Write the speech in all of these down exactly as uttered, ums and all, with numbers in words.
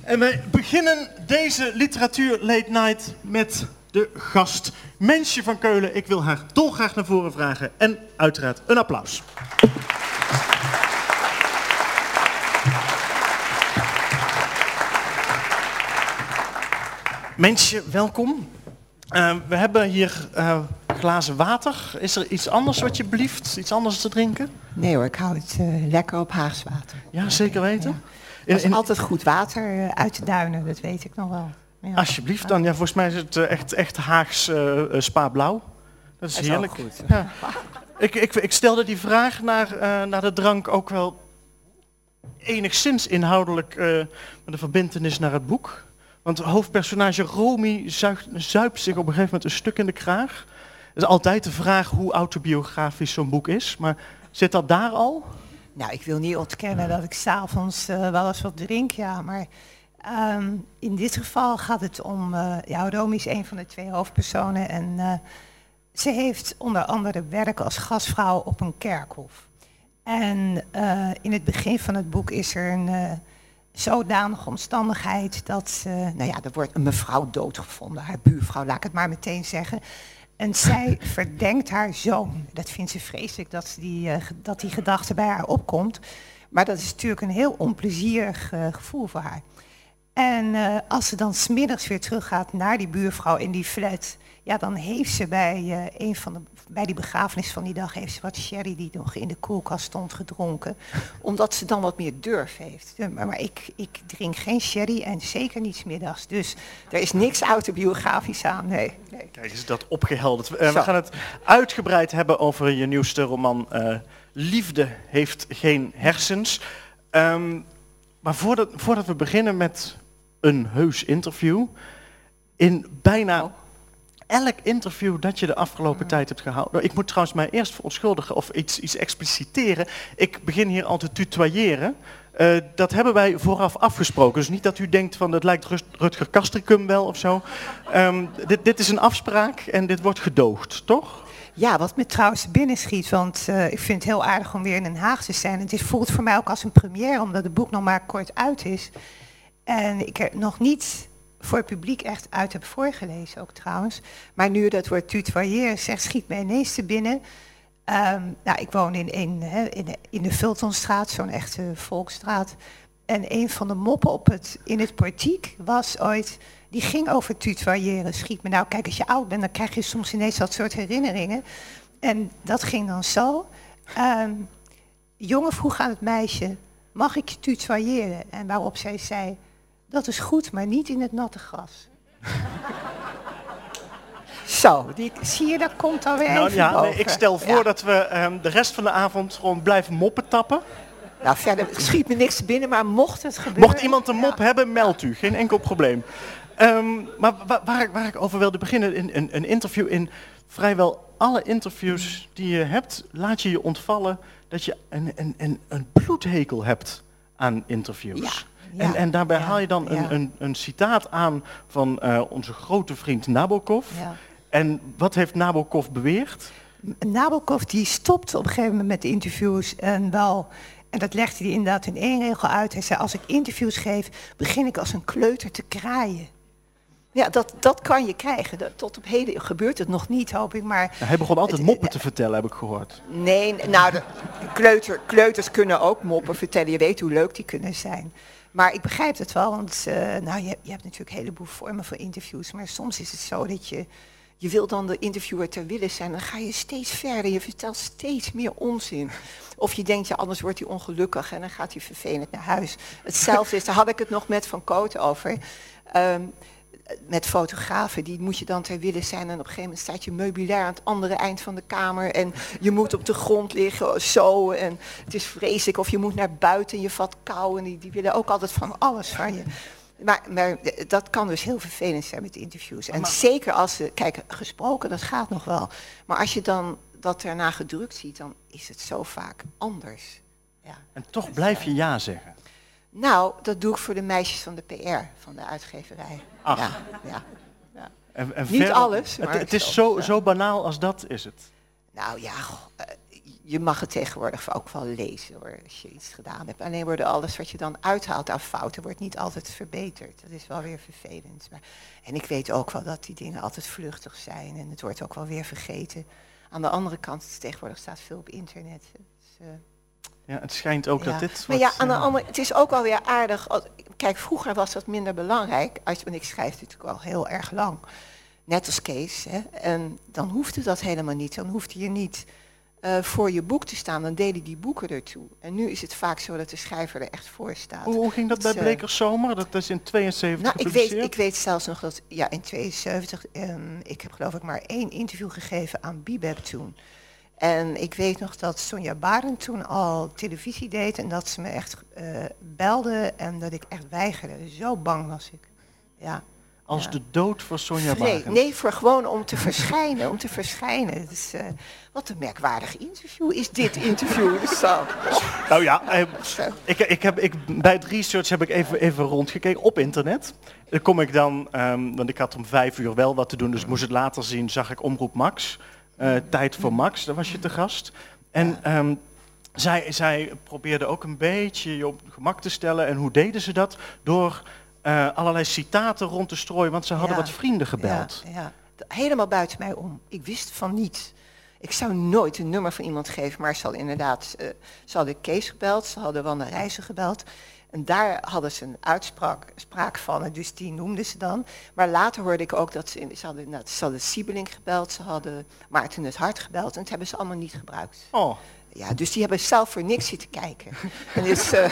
En wij beginnen deze literatuur late night met de gast Mensje van Keulen. Ik wil haar dolgraag naar voren vragen en uiteraard een applaus. Mensje, welkom. Uh, we hebben hier uh, glazen water. Is er iets anders wat je blieft? Iets anders te drinken? Nee hoor, ik hou het uh, lekker op Haags water. Ja, zeker weten. Ja. Er is in, in... altijd goed water uh, uit de duinen, dat weet ik nog wel. Ja. Alsjeblieft dan. Ja, volgens mij is het uh, echt, echt Haags uh, Spa Blauw. Dat is, is heerlijk. Goed. Ja. ik, ik, ik stelde die vraag naar, uh, naar de drank ook wel enigszins inhoudelijk uh, met een verbintenis naar het boek. Want hoofdpersonage Romy zuigt, zuipt zich op een gegeven moment een stuk in de kraag. Het is altijd de vraag hoe autobiografisch zo'n boek is, maar zit dat daar al? Nou, ik wil niet ontkennen dat ik 's avonds uh, wel eens wat drink, ja, maar um, in dit geval gaat het om, uh, ja, Romy is een van de twee hoofdpersonen en uh, ze heeft onder andere werk als gastvrouw op een kerkhof. En uh, in het begin van het boek is er een uh, zodanige omstandigheid dat, uh, nou ja, er wordt een mevrouw doodgevonden, haar buurvrouw, laat ik het maar meteen zeggen. En zij verdenkt haar zoon. Dat vindt ze vreselijk dat die, uh, dat die gedachte bij haar opkomt. Maar dat is natuurlijk een heel onplezierig uh, gevoel voor haar. En uh, als ze dan 's middags weer teruggaat naar die buurvrouw in die flat, ja, dan heeft ze bij, uh, een van de, bij die begrafenis van die dag heeft ze wat sherry die nog in de koelkast stond gedronken. Omdat ze dan wat meer durf heeft. Maar, maar ik, ik drink geen sherry en zeker niet 's middags. Dus er is niks autobiografisch aan. Nee, nee. Kijk, is dat opgehelderd. Uh, we gaan het uitgebreid hebben over je nieuwste roman uh, Liefde heeft geen hersens. Um, maar voordat, voordat we beginnen met een heus interview, in bijna elk interview dat je de afgelopen mm. tijd hebt gehouden. Ik moet trouwens mij eerst verontschuldigen of iets, iets expliciteren. Ik begin hier al te tutoyeren. Uh, dat hebben wij vooraf afgesproken. Dus niet dat u denkt van het lijkt Rutger Kastricum wel of zo. Um, dit, dit is een afspraak en dit wordt gedoogd, toch? Ja, wat me trouwens binnenschiet, want uh, ik vind het heel aardig om weer in Den Haag te zijn. Het is, voelt voor mij ook als een première, omdat het boek nog maar kort uit is. En ik er nog niet voor het publiek echt uit heb voorgelezen ook trouwens. Maar nu dat woord tutoyeren zegt, schiet mij ineens te binnen. Um, nou, ik woon in, in, in, in de Vultonstraat, zo'n echte volksstraat. En een van de moppen op het, in het portiek was ooit, die ging over tutoyeren. Schiet me nou, kijk, als je oud bent, dan krijg je soms ineens dat soort herinneringen. En dat ging dan zo. Um, de jongen vroeg aan het meisje, mag ik je tutoyeren? En waarop zij zei, dat is goed, maar niet in het natte gras. Zo, die, zie je, dat komt alweer nou, even ja, boven. Nee, ik stel voor ja. dat we um, de rest van de avond gewoon blijven moppen tappen. Nou, verder schiet me niks binnen, maar mocht het gebeuren... Mocht iemand een mop ja. hebben, meld u. Geen enkel probleem. Um, maar waar, waar, waar ik over wilde beginnen, in, in, een interview, in vrijwel alle interviews die je hebt, laat je je ontvallen dat je een, een, een, een bloedhekel hebt aan interviews. Ja. Ja, en, en daarbij ja, haal je dan ja. een, een, een citaat aan van uh, onze grote vriend Nabokov. Ja. En wat heeft Nabokov beweerd? Nabokov die stopte op een gegeven moment met de interviews en wel... En dat legde hij inderdaad in één regel uit. Hij zei, als ik interviews geef, begin ik als een kleuter te kraaien. Ja, dat, dat kan je krijgen. Dat, tot op heden gebeurt het nog niet, hoop ik. Maar ja, hij begon altijd het, moppen te vertellen, heb ik gehoord. Nee, nou, de kleuter, kleuters kunnen ook moppen vertellen. Je weet hoe leuk die kunnen zijn. Maar ik begrijp het wel, want uh, nou, je, je hebt natuurlijk een heleboel vormen van interviews. Maar soms is het zo dat je... Je wil dan de interviewer ter wille zijn, dan ga je steeds verder. Je vertelt steeds meer onzin. Of je denkt, ja, anders wordt hij ongelukkig en dan gaat hij vervelend naar huis. Hetzelfde is, daar had ik het nog met Van Koot over. Um, met fotografen, die moet je dan ter wille zijn. En op een gegeven moment staat je meubilair aan het andere eind van de kamer. En je moet op de grond liggen, zo. En het is vreselijk. Of je moet naar buiten, je vat kou. En die, die willen ook altijd van alles van je. Maar, maar dat kan dus heel vervelend zijn met interviews. En maar, zeker als ze, kijk, gesproken, dat gaat nog wel. Maar als je dan dat erna gedrukt ziet, dan is het zo vaak anders. Ja. En toch blijf je ja zeggen? Nou, dat doe ik voor de meisjes van de P R, van de uitgeverij. Ach. Ja, ja, ja. En, en Niet verder, alles, maar Het, het is zo, zo, ja. zo banaal als dat is het. Nou ja, uh, je mag het tegenwoordig ook wel lezen hoor, als je iets gedaan hebt. Alleen worden alles wat je dan uithaalt aan fouten, wordt niet altijd verbeterd. Dat is wel weer vervelend. Maar, en ik weet ook wel dat die dingen altijd vluchtig zijn en het wordt ook wel weer vergeten. Aan de andere kant, tegenwoordig staat veel op internet. Dus, uh, ja, het schijnt ook ja. dat dit... Maar ja, aan de andere, het is ook wel weer aardig. Kijk, vroeger was dat minder belangrijk. Als, want ik schrijf natuurlijk al heel erg lang. Net als Kees. Hè? En dan hoefde dat helemaal niet. Dan hoefde je niet uh, voor je boek te staan. Dan deden die boeken ertoe. En nu is het vaak zo dat de schrijver er echt voor staat. Hoe, hoe ging dat dus, bij Blekers Zomer? Dat is in tweeënzeventig nou, ik weet, ik weet zelfs nog dat... Ja, in tweeënzeventig... Um, ik heb geloof ik maar één interview gegeven aan Bibeb toen. En ik weet nog dat Sonja Barend toen al televisie deed en dat ze me echt uh, belde en dat ik echt weigerde. Zo bang was ik. Ja. Als ja. de dood voor Sonja nee, Barend? Nee, voor gewoon om te verschijnen, om te verschijnen. Dus, uh, wat een merkwaardig interview is dit interview. Dus zo. Nou ja, eh, ik, ik heb, ik, bij het research heb ik even, even rondgekeken op internet. Dan kom ik dan, um, want ik had om vijf uur wel wat te doen, dus ik moest het later zien, zag ik Omroep Max. Uh, Tijd voor Max, daar was je te gast. En um, zij, zij probeerde ook een beetje je op gemak te stellen. En hoe deden ze dat? Door uh, allerlei citaten rond te strooien, want ze hadden ja. wat vrienden gebeld. Ja, ja. Helemaal buiten mij om. Ik wist van niets. Ik zou nooit een nummer van iemand geven, maar ze hadden inderdaad, uh, ze hadden Kees gebeld, ze hadden Wanne Reizen gebeld. En daar hadden ze een uitspraak spraak van, dus die noemden ze dan. Maar later hoorde ik ook dat ze, ze hadden, nou, ze hadden Siebeling gebeld, ze hadden Maarten het Hart gebeld. En dat hebben ze allemaal niet gebruikt. Oh. Ja, dus die hebben zelf voor niks zitten kijken. En dus, uh,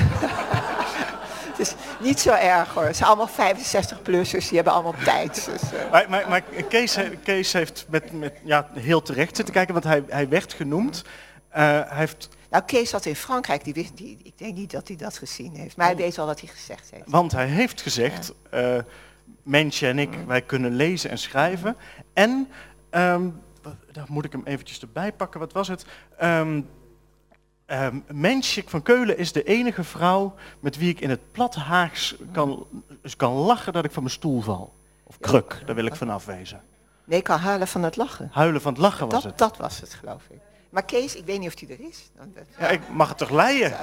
het is niet zo erg hoor. Het zijn allemaal vijfenzestig-plussers, die hebben allemaal tijd. Dus, uh. Maar, maar, maar Kees, Kees heeft met, met, ja, heel terecht zitten kijken, want hij, hij werd genoemd. Uh, hij heeft... Nou, Kees zat in Frankrijk, die wist, die, ik denk niet dat hij dat gezien heeft. Maar hij weet wel wat hij gezegd heeft. Want hij heeft gezegd, ja. uh, Mensje en ik, wij kunnen lezen en schrijven. En, um, daar moet ik hem eventjes erbij pakken, wat was het? Um, um, Mensje van Keulen is de enige vrouw met wie ik in het plat Haags kan, kan lachen dat ik van mijn stoel val. Of kruk, daar wil ik van afwezen. Nee, ik kan huilen van het lachen. Huilen van het lachen was dat, het. Dat was het, geloof ik. Maar Kees, ik weet niet of hij er is. Ja, ik mag het toch leiden?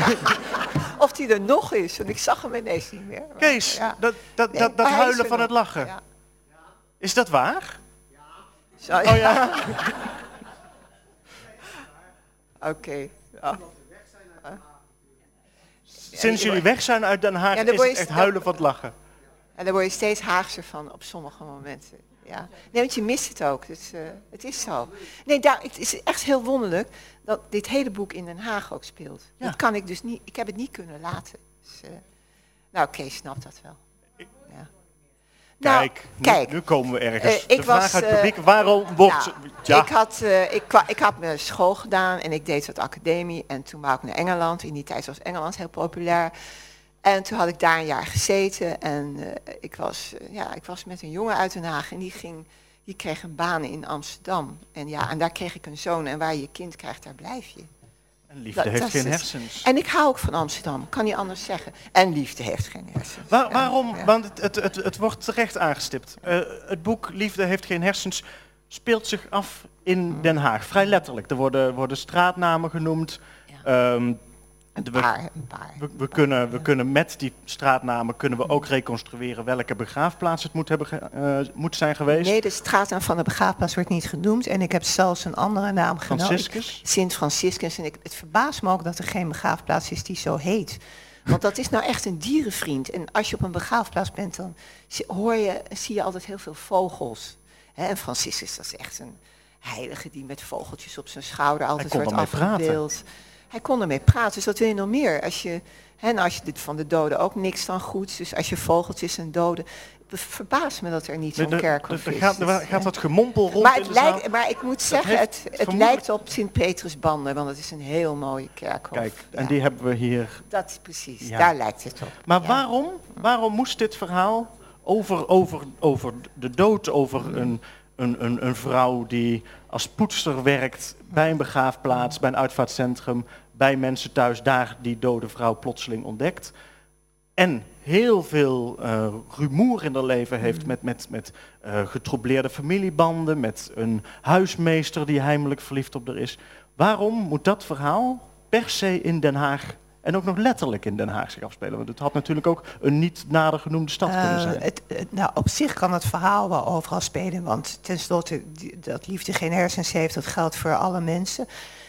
Of hij er nog is, want ik zag hem ineens niet meer. Maar, Kees, ja. dat, dat, nee, dat, dat huilen van nog. het lachen. Ja. Is dat waar? Ja. Zo, ja. Oh ja. Oké. Okay. Ja. Sinds jullie weg zijn uit Den Haag ja, is het echt huilen van het lachen. En daar word je steeds Haagser van op sommige momenten. Ja. Nee, want je mist het ook. Dus, uh, het is zo. Nee, daar, het is echt heel wonderlijk dat dit hele boek in Den Haag ook speelt. Ja. Dat kan ik dus niet. Ik heb het niet kunnen laten. Dus, uh, nou, Kees snapt dat wel. Ja. Kijk, nou, nu, kijk, nu komen we ergens. Uh, De vraag was, uit het publiek, uh, waarom wordt... Nou, ja. ik, had, uh, ik, ik had mijn school gedaan en ik deed wat academie. En toen wou ik naar Engeland. In die tijd was Engeland heel populair. En toen had ik daar een jaar gezeten en uh, ik, was, uh, ja, ik was met een jongen uit Den Haag en die, ging, die kreeg een baan in Amsterdam. En, ja, en daar kreeg ik een zoon en waar je je kind krijgt, daar blijf je. En liefde dat, heeft dat geen hersens. En ik hou ook van Amsterdam, kan niet anders zeggen. En liefde heeft geen hersens. Waar, waarom? Ja. Want het, het, het, het wordt terecht aangestipt. Uh, het boek Liefde heeft geen hersens speelt zich af in Den Haag. Vrij letterlijk. Er worden, worden straatnamen genoemd. Ja. Um, Een paar, een paar. We, we, kunnen, we kunnen met die straatnamen kunnen we ook reconstrueren welke begraafplaats het moet, hebben ge, uh, moet zijn geweest. Nee, de straatnaam van de begraafplaats wordt niet genoemd. En ik heb zelfs een andere naam genomen. Franciscus? Sint Franciscus. En ik, het verbaast me ook dat er geen begraafplaats is die zo heet. Want dat is nou echt een dierenvriend. En als je op een begraafplaats bent, dan hoor je, zie je altijd heel veel vogels. He, en Franciscus, dat is echt een heilige die met vogeltjes op zijn schouder altijd wordt afgebeeld. Hij kon ermee praten, dus dat wil je nog meer. Als je, hè, nou als je dit van de doden ook niks dan goed, dus als je vogeltjes en doden, het verbaast me dat er niet zo'n kerkhof is. Er gaat, er gaat wat gemompel rond maar in het de lijkt, zaal. Maar ik moet zeggen, het, het, het lijkt op Sint-Petersbanden, want het is een heel mooie kerkhof. Kijk, ja. en die hebben we hier. Dat is precies, ja. Daar lijkt het op. Maar ja. waarom, waarom moest dit verhaal over, over, over de dood, over een, een, een, een vrouw die als poetster werkt bij een begraafplaats, bij een uitvaartcentrum, bij mensen thuis, daar die dode vrouw plotseling ontdekt. En heel veel uh, rumoer in haar leven heeft met, met, met uh, getroubleerde familiebanden, met een huismeester die heimelijk verliefd op haar is. Waarom moet dat verhaal per se in Den Haag en ook nog letterlijk in Den Haag zich afspelen? Want het had natuurlijk ook een niet nader genoemde stad uh, kunnen zijn. Het, het, nou, op zich kan het verhaal wel overal spelen, want tenslotte dat liefde geen hersens heeft, dat geldt voor alle mensen.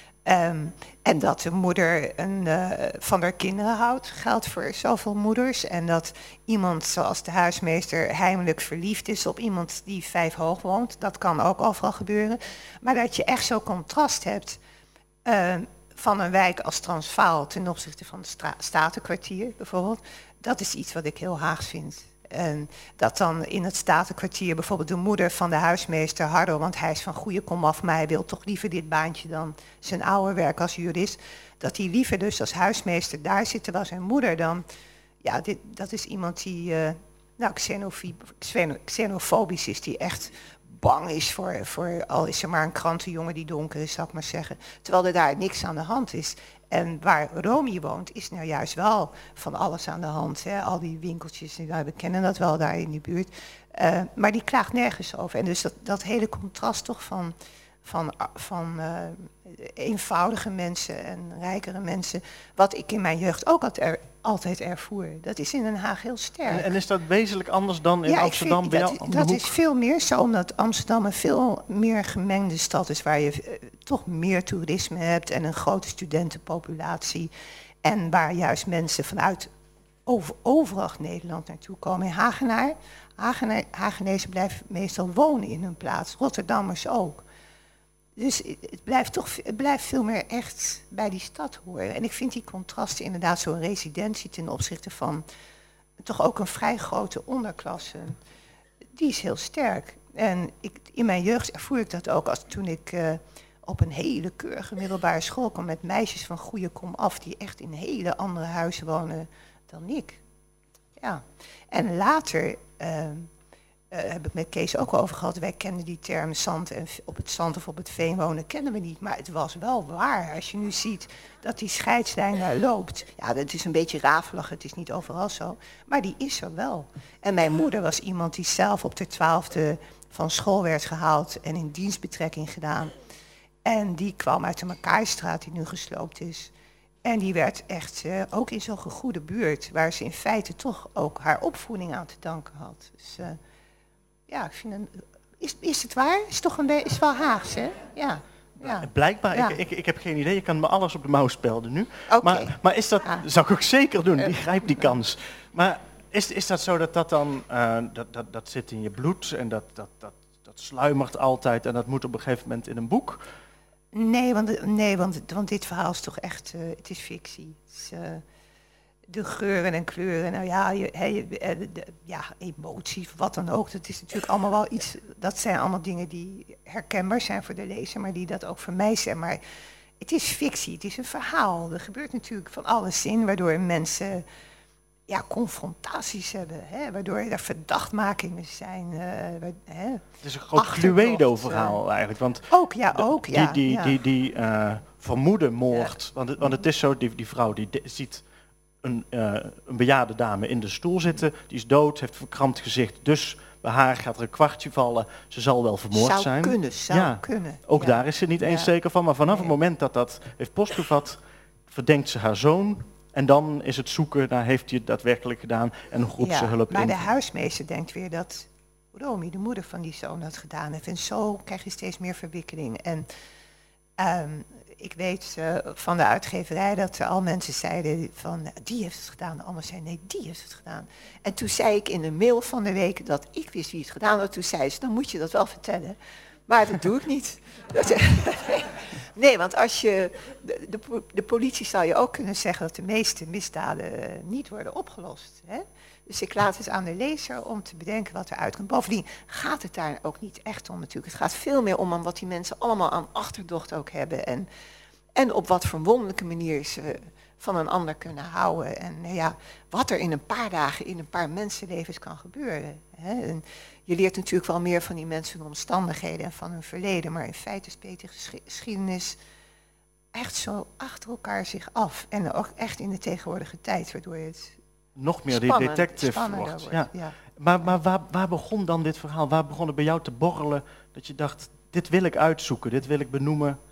Um, en dat de moeder een, uh, van haar kinderen houdt, geldt voor zoveel moeders. En dat iemand zoals de huismeester heimelijk verliefd is op iemand die vijf hoog woont, dat kan ook overal gebeuren. Maar dat je echt zo'n contrast hebt uh, van een wijk als Transvaal ten opzichte van het stra- Statenkwartier bijvoorbeeld, dat is iets wat ik heel Haags vind. En dat dan in het Statenkwartier bijvoorbeeld de moeder van de huismeester Hardo, want hij is van goede komaf, maar hij wil toch liever dit baantje dan zijn oude werk als jurist, dat hij liever dus als huismeester daar zit, terwijl zijn moeder dan, ja, dit, dat is iemand die, uh, nou, xenofie, xeno, xenofobisch is, die echt bang is voor, voor, al is er maar een krantenjongen die donker is, zal ik maar zeggen, terwijl er daar niks aan de hand is. En waar Romy woont is nou juist wel van alles aan de hand. Hè? Al die winkeltjes, we kennen dat wel daar in die buurt. Uh, maar die klaagt nergens over. En dus dat, dat hele contrast toch van, van, van uh, eenvoudige mensen en rijkere mensen, wat ik in mijn jeugd ook altijd, er, altijd ervoer. Dat is in Den Haag heel sterk. En, en is dat wezenlijk anders dan in ja, Amsterdam? Vind, bij dat jou, dat is veel meer zo, omdat Amsterdam een veel meer gemengde stad is, waar je uh, toch meer toerisme hebt en een grote studentenpopulatie. En waar juist mensen vanuit over, overal Nederland naartoe komen. In Hagenaar, Hagenaar, Hagenezen blijven meestal wonen in hun plaats, Rotterdammers ook. Dus het blijft toch het blijft veel meer echt bij die stad horen. En ik vind die contrasten inderdaad, zo'n residentie ten opzichte van toch ook een vrij grote onderklasse, die is heel sterk. En ik, in mijn jeugd ervoer ik dat ook als toen ik uh, op een hele keurige middelbare school kwam met meisjes van goede komaf die echt in hele andere huizen wonen dan ik. Ja. En later Uh, Uh, heb ik met Kees ook over gehad. Wij kenden die term zand en op het zand of op het veen wonen kennen we niet. Maar het was wel waar. Als je nu ziet dat die scheidslijn daar loopt. Ja, dat is een beetje rafelig. Het is niet overal zo. Maar die is er wel. En mijn moeder was iemand die zelf op de twaalfde van school werd gehaald en in dienstbetrekking gedaan. En die kwam uit de Makaaistraat die nu gesloopt is. En die werd echt uh, ook in zo'n goede buurt, waar ze in feite toch ook haar opvoeding aan te danken had. Dus uh, ja, ik vind een, is, is het waar? Is toch een is wel Haags, hè? Ja. Ja. Blijkbaar, ja. ik, ik, ik heb geen idee, je kan me alles op de mouw spelden nu. Okay. Maar, maar is dat, ja. zou ik ook zeker doen, ik grijp die kans. Maar is, is dat zo dat dat dan, uh, dat, dat, dat zit in je bloed en dat, dat, dat, dat sluimert altijd en dat moet op een gegeven moment in een boek? Nee, want, nee, want, want dit verhaal is toch echt, uh, het is fictie. Het is, uh, de geuren en kleuren, nou ja, je, he, de, de, ja, emotie, wat dan ook. Dat is natuurlijk allemaal wel iets, dat zijn allemaal dingen die herkenbaar zijn voor de lezer, maar die dat ook voor mij zijn. Maar het is fictie, het is een verhaal. Er gebeurt natuurlijk van alles in, waardoor mensen ja, confrontaties hebben, hè, waardoor er verdachtmakingen zijn. Uh, hè, het is een groot Cluedo-verhaal eigenlijk. Want ook, ja, ook. Die, ja, die, ja. die, die uh, vermoeden moord, ja. want, het, want het is zo, die, die vrouw die de, ziet een, uh, een bejaarde dame in de stoel zitten, die is dood, heeft een verkrampt gezicht, dus bij haar gaat er een kwartje vallen, ze zal wel vermoord zou zijn. Kunnen, zou ja. kunnen. Ook ja. daar is ze niet eens ja. zeker van, maar vanaf nee. het moment dat dat heeft postgevat, verdenkt ze haar zoon. En dan is het zoeken naar heeft hij het daadwerkelijk gedaan en roept ja, ze hulp maar in. Maar de huismeester denkt weer dat Romy, de moeder van die zoon, dat gedaan heeft. En zo krijg je steeds meer verwikkeling. En um, ik weet uh, van de uitgeverij dat er al mensen zeiden van nou, die heeft het gedaan. De ander zei nee, die heeft het gedaan. En toen zei ik in een mail van de week dat ik wist wie het gedaan had. Toen zei ze, dan moet je dat wel vertellen. Maar dat doe ik niet. Nee, want als je de, de, de politie zou je ook kunnen zeggen dat de meeste misdaden niet worden opgelost. Hè? Dus ik laat het aan de lezer om te bedenken wat er uitkomt. Bovendien gaat het daar ook niet echt om natuurlijk. Het gaat veel meer om wat die mensen allemaal aan achterdocht ook hebben. En, en op wat voor wonderlijke manier ze van een ander kunnen houden. En nou ja, wat er in een paar dagen in een paar mensenlevens kan gebeuren. Hè? En je leert natuurlijk wel meer van die mensen hun omstandigheden en van hun verleden. Maar in feite speelt de geschiedenis echt zo achter elkaar zich af. En ook echt in de tegenwoordige tijd, waardoor je het nog meer spannend, die detective wordt. wordt ja. Ja. Maar, maar waar, waar begon dan dit verhaal? Waar begon het bij jou te borrelen dat je dacht, dit wil ik uitzoeken, dit wil ik benoemen?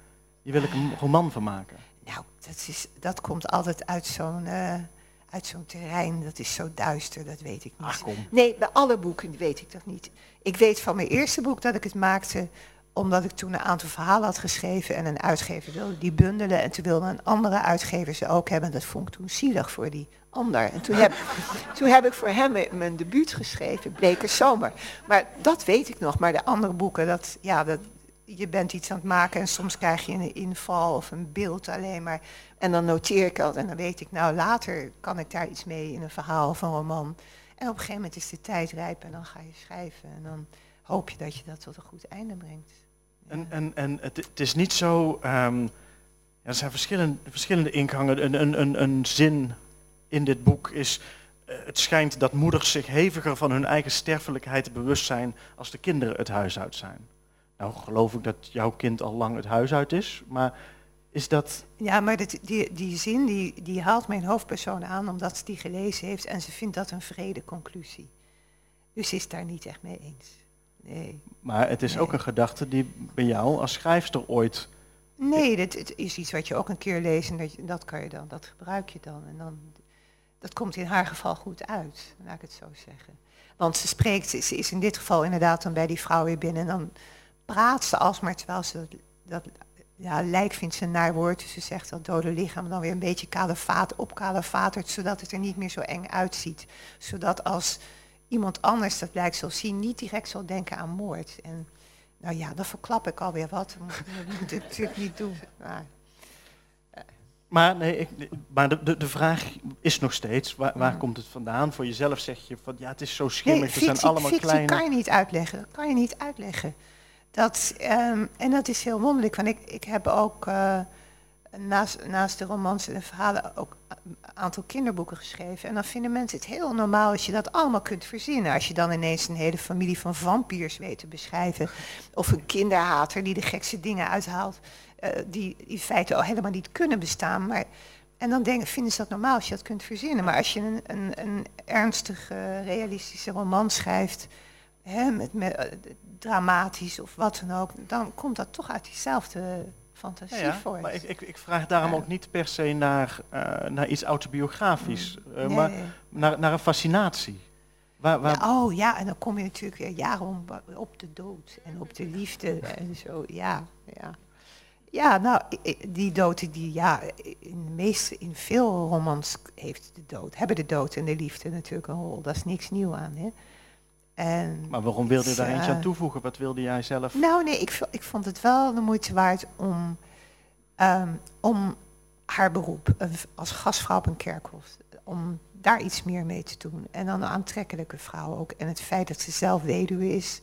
Hier wil ik een roman van maken. Nou, dat, is, dat komt altijd uit zo'n, uh, uit zo'n terrein. Dat is zo duister, dat weet ik niet. Ach, kom. Nee, bij alle boeken weet ik dat niet. Ik weet van mijn eerste boek dat ik het maakte, omdat ik toen een aantal verhalen had geschreven en een uitgever wilde die bundelen. En toen wilde een andere uitgever ze ook hebben. Dat vond ik toen zielig voor die ander. En toen heb, toen heb ik voor hem mijn debuut geschreven, Bleke Zomer. Maar dat weet ik nog. Maar de andere boeken, dat, ja, dat, je bent iets aan het maken en soms krijg je een inval of een beeld alleen maar. En dan noteer ik dat en dan weet ik, nou later kan ik daar iets mee in een verhaal of een roman. En op een gegeven moment is de tijd rijp en dan ga je schrijven. En dan hoop je dat je dat tot een goed einde brengt. Ja. En, en, en het, het is niet zo, um, ja, er zijn verschillende, verschillende ingangen. Een, een, een, een zin in dit boek is, uh, het schijnt dat moeders zich heviger van hun eigen sterfelijkheid bewust zijn als de kinderen het huis uit zijn. Nou geloof ik dat jouw kind al lang het huis uit is, maar is dat... Ja, maar dit, die, die zin die, die haalt mijn hoofdpersoon aan omdat ze die gelezen heeft en ze vindt dat een vrede conclusie. Dus ze is daar niet echt mee eens. Nee. Maar het is nee. ook een gedachte die bij jou als schrijfster ooit... Nee, dit, het is iets wat je ook een keer leest en dat, dat kan je dan, dat gebruik je dan. En dan, dat komt in haar geval goed uit, laat ik het zo zeggen. Want ze spreekt, ze is in dit geval inderdaad dan bij die vrouw weer binnen en dan praat ze alsmaar terwijl ze dat, dat ja, lijk vindt ze een naar woord. Dus ze zegt dat dode lichaam dan weer een beetje kalevaat, opkalevatert, zodat het er niet meer zo eng uitziet. Zodat als iemand anders dat lijk zal zien, niet direct zal denken aan moord. En nou ja, dan verklap ik alweer wat. Dat moet ik natuurlijk niet doen. Maar, maar, nee, ik, maar de, de, de vraag is nog steeds, waar, waar mm. komt het vandaan? Voor jezelf zeg je van ja, het is zo schimmig, nee, fictie, het zijn allemaal fictie kleine... kan je niet uitleggen. Dat kan je niet uitleggen. Dat, um, en dat is heel wonderlijk, want ik, ik heb ook uh, naast, naast de romans en de verhalen ook een aantal kinderboeken geschreven. En dan vinden mensen het heel normaal als je dat allemaal kunt verzinnen. Als je dan ineens een hele familie van vampiers weet te beschrijven. Of een kinderhater die de gekste dingen uithaalt, uh, die in feite al helemaal niet kunnen bestaan. Maar, en dan denk, vinden ze dat normaal als je dat kunt verzinnen. Maar als je een, een, een ernstige, realistische roman schrijft, hè, met, met uh, dramatisch of wat dan ook, dan komt dat toch uit diezelfde fantasie ja, ja, voort. Maar ik, ik, ik vraag daarom ja. ook niet per se naar, uh, naar iets autobiografisch, mm. uh, nee. maar naar, naar een fascinatie. Waar, waar... Ja, oh ja, en dan kom je natuurlijk weer jaren om, op de dood en op de liefde en zo, ja, ja. Ja, nou, die dood, die, ja, in, de meeste, in veel romans heeft de dood, hebben de dood en de liefde natuurlijk een rol. Dat is niks nieuw aan, hè. En maar waarom wilde je daar uh, eentje aan toevoegen? Wat wilde jij zelf? Nou nee, ik, ik vond het wel de moeite waard om, um, om haar beroep als gastvrouw op een kerkhof, om daar iets meer mee te doen. En dan een aantrekkelijke vrouw ook. En het feit dat ze zelf weduwe is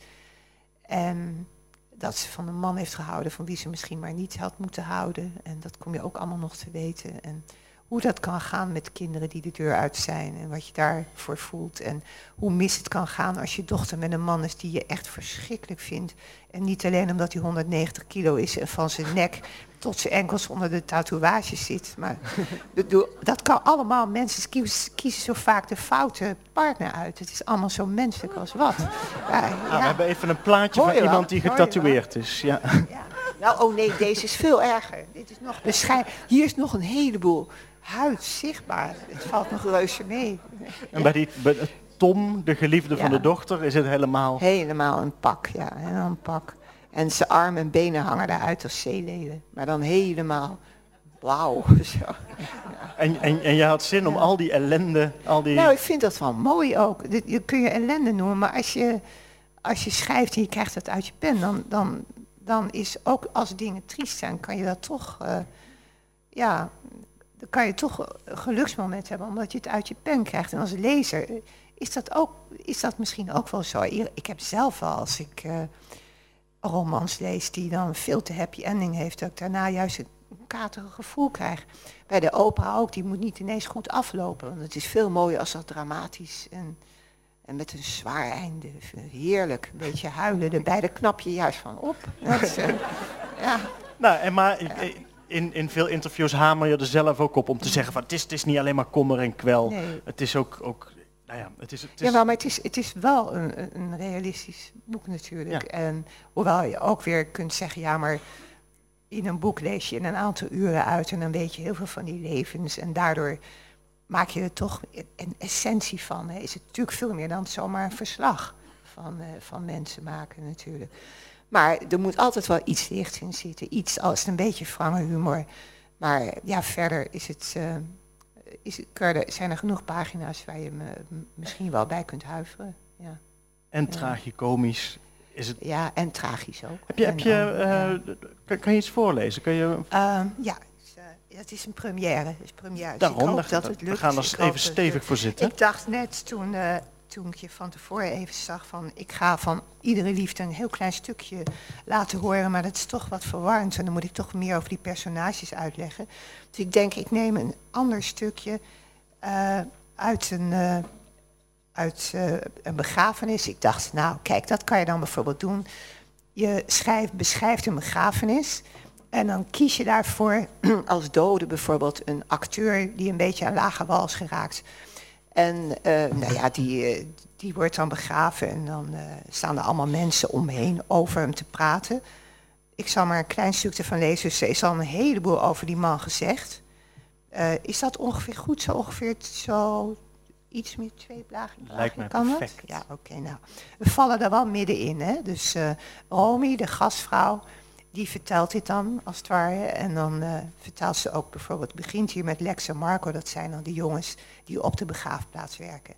en dat ze van een man heeft gehouden van wie ze misschien maar niet had moeten houden. En dat kom je ook allemaal nog te weten. En hoe dat kan gaan met kinderen die de deur uit zijn en wat je daarvoor voelt. En hoe mis het kan gaan als je dochter met een man is die je echt verschrikkelijk vindt. En niet alleen omdat hij honderdnegentig kilo is en van zijn nek tot zijn enkels onder de tatoeages zit. Maar dat kan allemaal. Mensen kiezen, kiezen zo vaak de foute partner uit. Het is allemaal zo menselijk als wat. Ja, ja. Nou, we hebben even een plaatje van iemand die getatoeëerd is. Ja. Ja. Nou, oh nee, deze is veel erger. Dit is nog bescheiden. Hier is nog een heleboel huid zichtbaar. Het valt nog reuze mee. En bij die bij Tom, de geliefde ja. van de dochter, is het helemaal... Helemaal een pak, ja. Helemaal een pak. En zijn armen en benen hangen eruit als zeeleeuwen. Maar dan helemaal blauw. Zo. Ja. En, en, en je had zin ja. om al die ellende, al die... Nou, ik vind dat wel mooi ook. Dit, je kun je ellende noemen, maar als je, als je schrijft en je krijgt dat uit je pen, dan, dan, dan is ook als dingen triest zijn, kan je dat toch... Uh, ja... dan kan je toch een geluksmoment hebben, omdat je het uit je pen krijgt. En als lezer is dat, ook, is dat misschien ook wel zo. Ik heb zelf wel, als ik uh, romans lees die dan een veel te happy ending heeft, dat ik daarna juist een katerig gevoel krijg. Bij de opera ook, die moet niet ineens goed aflopen. Want het is veel mooier als dat dramatisch en, en met een zwaar einde. Heerlijk, een beetje huilen erbij, daar knap je juist van op. Dat is, uh, ja. Nou, en maar... Ja. In, in veel interviews hamer je er zelf ook op om te zeggen van het is, het is niet alleen maar kommer en kwel. Nee. Het is ook, ook nou ja, het is... Het is... Ja, maar het is, het is wel een, een realistisch boek natuurlijk. Ja. En hoewel je ook weer kunt zeggen, ja maar in een boek lees je in een aantal uren uit en dan weet je heel veel van die levens. En daardoor maak je er toch een essentie van. Hè. Is het natuurlijk veel meer dan zomaar een verslag van, uh, van mensen maken natuurlijk. Maar er moet altijd wel iets lichts in zitten. Iets als een beetje wrange humor. Maar ja, verder is het, uh, is het, er, zijn er genoeg pagina's waar je me misschien wel bij kunt huiveren. Ja. En ja. tragicomisch is het. Ja, en tragisch ook. Heb je, heb je, uh, ja. kan, kan je iets voorlezen? Kun je... Um, ja, het is een première. Het is première. Daarom, dus ik hoop dat het lukt. We gaan er even stevig voor zitten. Ik dacht net toen, uh, toen ik je van tevoren even zag van... ik ga van iedere liefde een heel klein stukje laten horen... maar dat is toch wat verwarrend en dan moet ik toch meer over die personages uitleggen. Dus ik denk, ik neem een ander stukje uh, uit een... Uh, uit uh, een begrafenis. Ik dacht, nou kijk, dat kan je dan bijvoorbeeld doen. Je schrijft, beschrijft een begrafenis en dan kies je daarvoor als dode bijvoorbeeld een acteur die een beetje aan lage wal is geraakt. En uh, nou ja, die, uh, die wordt dan begraven en dan uh, staan er allemaal mensen omheen over hem te praten. Ik zal maar een klein stuk ervan lezen, dus er is al een heleboel over die man gezegd. Uh, is dat ongeveer goed, zo ongeveer zo... Iets meer twee plagen. Lijkt me kan perfect. Dat? Ja, oké. Okay, nou, we vallen er wel middenin, hè. Dus uh, Romy, de gastvrouw, die vertelt dit dan, als het ware. En dan uh, vertelt ze ook bijvoorbeeld, begint hier met Lex en Marco. Dat zijn dan de jongens die op de begraafplaats werken.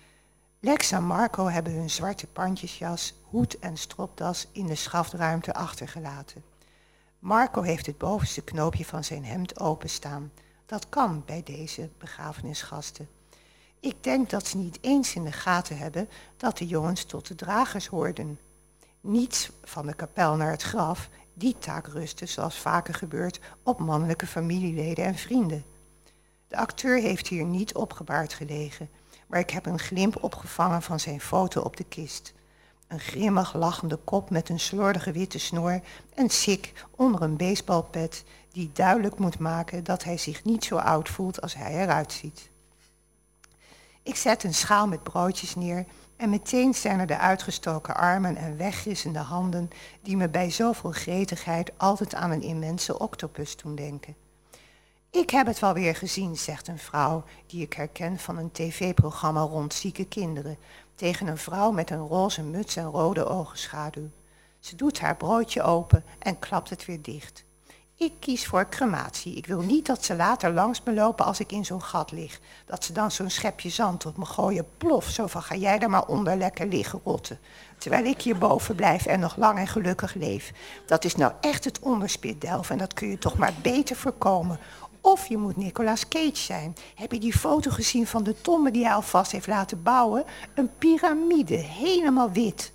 Lex en Marco hebben hun zwarte pandjesjas, hoed en stropdas in de schaftruimte achtergelaten. Marco heeft het bovenste knoopje van zijn hemd openstaan. Dat kan bij deze begrafenisgasten. Ik denk dat ze niet eens in de gaten hebben dat de jongens tot de dragers hoorden. Niets van de kapel naar het graf, die taak rustte, zoals vaker gebeurt, op mannelijke familieleden en vrienden. De acteur heeft hier niet opgebaard gelegen, maar ik heb een glimp opgevangen van zijn foto op de kist. Een grimmig lachende kop met een slordige witte snor en sik onder een baseballpet die duidelijk moet maken dat hij zich niet zo oud voelt als hij eruit ziet. Ik zet een schaal met broodjes neer en meteen zijn er de uitgestoken armen en weggissende handen die me bij zoveel gretigheid altijd aan een immense octopus doen denken. Ik heb het wel weer gezien, zegt een vrouw die ik herken van een tv-programma rond zieke kinderen, tegen een vrouw met een roze muts en rode oogenschaduw. Ze doet haar broodje open en klapt het weer dicht. Ik kies voor crematie. Ik wil niet dat ze later langs me lopen als ik in zo'n gat lig. Dat ze dan zo'n schepje zand op me gooien, plof, zo van ga jij daar maar onder lekker liggen rotten. Terwijl ik hierboven blijf en nog lang en gelukkig leef. Dat is nou echt het onderspit delven en dat kun je toch maar beter voorkomen. Of je moet Nicolas Cage zijn. Heb je die foto gezien van de tombe die hij alvast heeft laten bouwen? Een piramide, helemaal wit.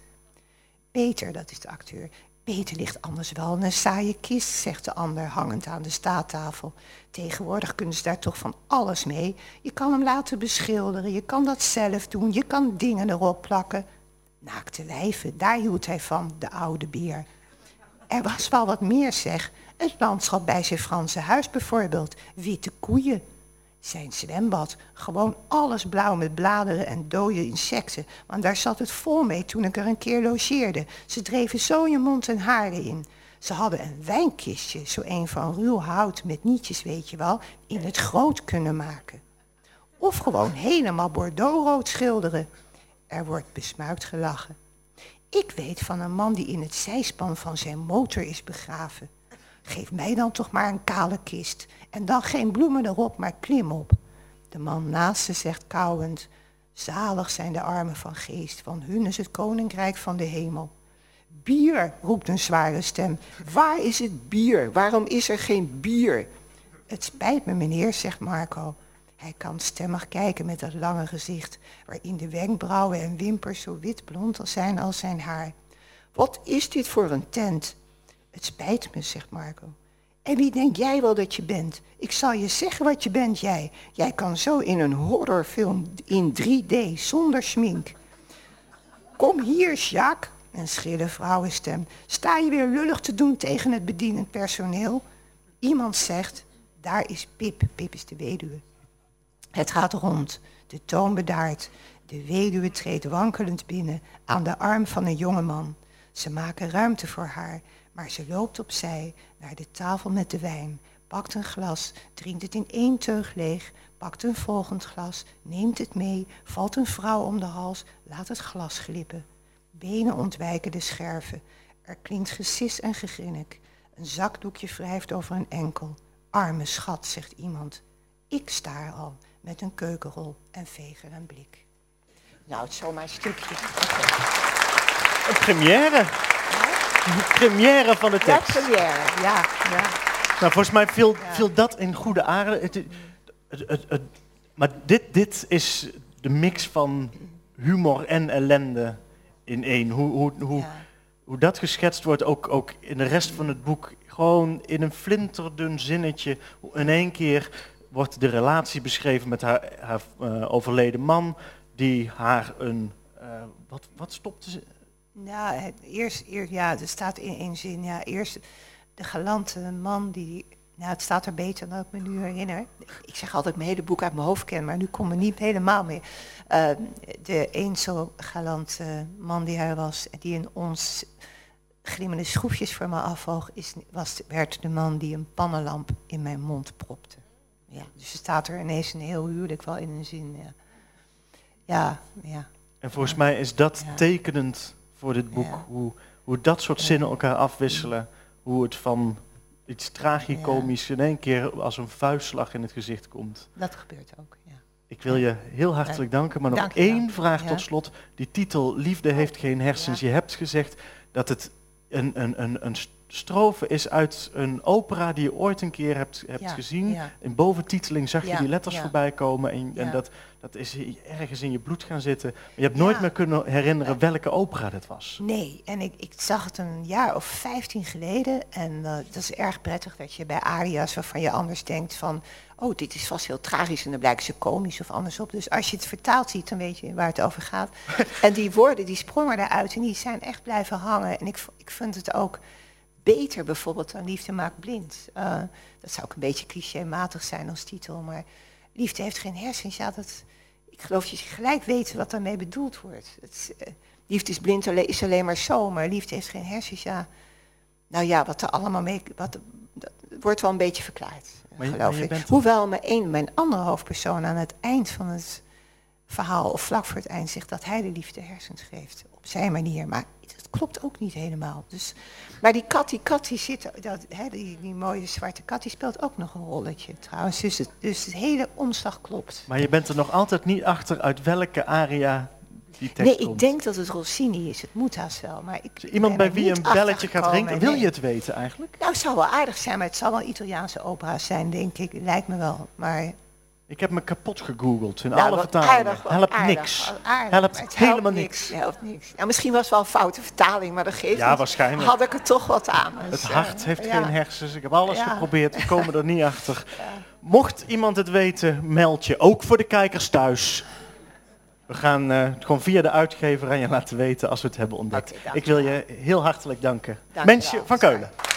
Peter, dat is de acteur. Peter ligt anders wel in een saaie kist, zegt de ander, hangend aan de staattafel. Tegenwoordig kunnen ze daar toch van alles mee. Je kan hem laten beschilderen, je kan dat zelf doen, je kan dingen erop plakken. Naakte lijven, daar hield hij van, de oude beer. Er was wel wat meer, zeg. Het landschap bij zijn Franse huis bijvoorbeeld. Witte koeien. Zijn zwembad. Gewoon alles blauw met bladeren en dode insecten. Want daar zat het vol mee toen ik er een keer logeerde. Ze dreven zo je mond en haren in. Ze hadden een wijnkistje, zo een van ruw hout met nietjes, weet je wel, in het groot kunnen maken. Of gewoon helemaal bordeauxrood schilderen. Er wordt besmuikt gelachen. Ik weet van een man die in het zijspan van zijn motor is begraven. Geef mij dan toch maar een kale kist. En dan geen bloemen erop, maar klim op. De man naast ze zegt kauwend. Zalig zijn de armen van geest, van hun is het koninkrijk van de hemel. Bier, roept een zware stem. Waar is het bier? Waarom is er geen bier? Het spijt me, meneer, zegt Marco. Hij kan stemmig kijken met dat lange gezicht, waarin de wenkbrauwen en wimpers zo witblond zijn als zijn haar. Wat is dit voor een tent? Het spijt me, zegt Marco. En wie denk jij wel dat je bent? Ik zal je zeggen wat je bent, jij. Jij kan zo in een horrorfilm in drie D, zonder schmink. Kom hier, Jacques, een schrille vrouwenstem. Sta je weer lullig te doen tegen het bedienend personeel? Iemand zegt, daar is Pip. Pip is de weduwe. Het gaat rond, de toon bedaart. De weduwe treedt wankelend binnen aan de arm van een jongeman. Ze maken ruimte voor haar, Maar ze loopt opzij naar de tafel met de wijn, pakt een glas, drinkt het in één teug leeg, pakt een volgend glas, neemt het mee, valt een vrouw om de hals, laat het glas glippen. Benen ontwijken de scherven. Er klinkt gesis en gegrinnik. Een zakdoekje wrijft over een enkel. Arme schat, zegt iemand. Ik staar al, met een keukenrol en veger en blik. Nou, het is zomaar een stukje. Een première. Een première van de tekst. Ja, première, ja. ja. Nou, volgens mij viel, ja. viel dat in goede aarde. Het, het, het, het, het, maar dit, dit is de mix van humor en ellende in één. Hoe, hoe, hoe, ja. hoe dat geschetst wordt, ook, ook in de rest van het boek, gewoon in een flinterdun zinnetje. In één keer wordt de relatie beschreven met haar, haar uh, overleden man, die haar een... Uh, wat, wat stopte ze? Nou, het, eerst, eerst, ja, er staat in één zin, ja, eerst de galante man die... Nou, het staat er beter dan ik me nu herinner. Ik zeg altijd mijn hele boek uit mijn hoofd ken, maar nu komt me niet helemaal meer. Uh, de eens zo galante man die hij was, die in ons glimmende schroefjes voor me afwoog, is, was, werd de man die een pannenlamp in mijn mond propte. Ja, dus er staat er ineens een heel huwelijk wel in een zin. Ja, ja. ja. En volgens ja. mij is dat ja. tekenend voor dit boek, ja. hoe, hoe dat soort zinnen elkaar afwisselen, hoe het van iets tragicomisch in één keer als een vuistslag in het gezicht komt. Dat gebeurt ook, ja. Ik wil je heel hartelijk danken, maar nog Dank één vraag ja. tot slot. Die titel, Liefde heeft geen hersens. Ja. Je hebt gezegd dat het een, een, een, een strofe is uit een opera die je ooit een keer hebt, hebt ja. gezien. Ja. In boventiteling zag je ja. die letters ja. voorbij komen en, ja. en dat, dat is ergens in je bloed gaan zitten. Maar je hebt nooit ja. meer kunnen herinneren welke opera dat was. Nee, en ik, ik zag het een jaar of vijftien geleden en uh, dat is erg prettig dat je bij aria's waarvan je anders denkt van, oh, dit is vast heel tragisch en dan blijken ze komisch of anders op. Dus als je het vertaald ziet, dan weet je waar het over gaat. En die woorden, die sprongen eruit en die zijn echt blijven hangen. En ik, ik vind het ook beter bijvoorbeeld dan Liefde maakt blind. Uh, dat zou ook een beetje clichématig zijn als titel, maar Liefde heeft geen hersens. Ja, dat, ik geloof dat je gelijk weet wat daarmee bedoeld wordt. Het, uh, liefde is blind is alleen maar zo, maar liefde heeft geen hersens. Ja, nou ja, wat er allemaal mee... Wat, dat wordt wel een beetje verklaard, maar je, geloof maar je ik. bent... Hoewel mijn, een, mijn andere hoofdpersoon aan het eind van het verhaal, of vlak voor het eind, zegt dat hij de liefde hersens geeft. Op zijn manier, maar dat klopt ook niet helemaal. Dus, maar die kat, die kat die zit, dat, hè, die, die mooie zwarte kat, die speelt ook nog een rolletje trouwens. Dus het, dus het hele omslag klopt. Maar je bent er nog altijd niet achter uit welke aria die tekst Nee, komt. ik denk dat het Rossini is. Het moet haast wel. Maar ik iemand bij wie een belletje gaat rinken, wil nee. je het weten eigenlijk? Nou, het zou wel aardig zijn, maar het zal wel Italiaanse opera zijn, denk ik. Lijkt me wel, maar... Ik heb me kapot gegoogeld in nou, alle vertalingen. Aardig, helpt aardig, niks. Aardig, helpt, helpt helemaal niks. niks. helpt niks. Nou, misschien was het wel een foute vertaling, maar dat geeft Ja, niet. waarschijnlijk. Had ik er toch wat aan. Dus, het hart uh, heeft ja. geen hersens. Ik heb alles ja. geprobeerd, we komen er niet achter. Ja. Mocht iemand het weten, meld je. Ook voor de kijkers thuis. We gaan uh, het gewoon via de uitgever aan je laten weten als we het hebben ontdekt. Okay, ik wil je heel hartelijk danken. Dank Mensje van Keulen.